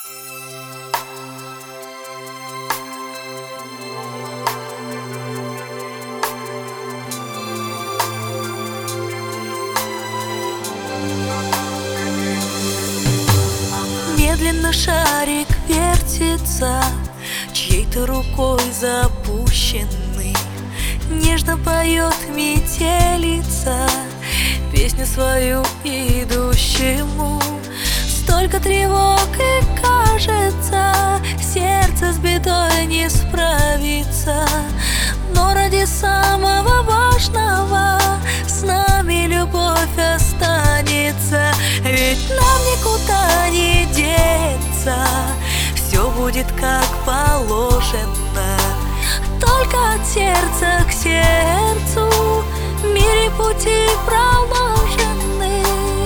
Медленно шарик вертится, чьей-то рукой запущенный. Нежно поет метелица песню свою идущему. Столько тревог, и кажется, сердце с бедой не справится. Но ради самого важного с нами любовь останется. Ведь нам никуда не деться, все будет как положено. Только от сердца к сердцу в мире пути проложены.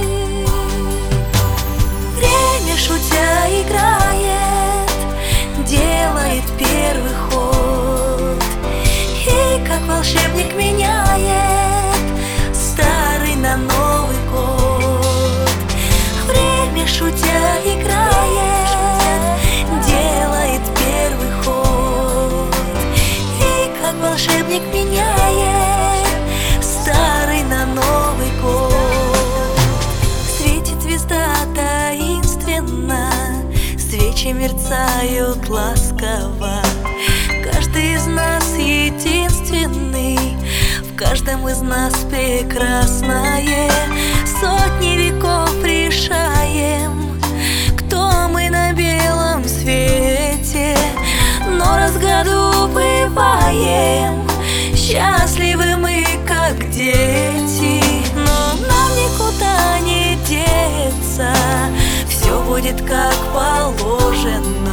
Время, шутя, играет, делает первый ход, и как волшебник меняет старый на Новый год. Время, шутя, играет, делает первый ход, и как волшебник меняет старый на Новый год. Светит звезда таинственно, свечи мерцают ласково. Каждый из нас единственный, в каждом из нас прекрасное. Сотни веков решаем, кто мы на белом свете, но раз в году бываем счастливы мы, как дети. Но нам никуда не деться, все будет как положено.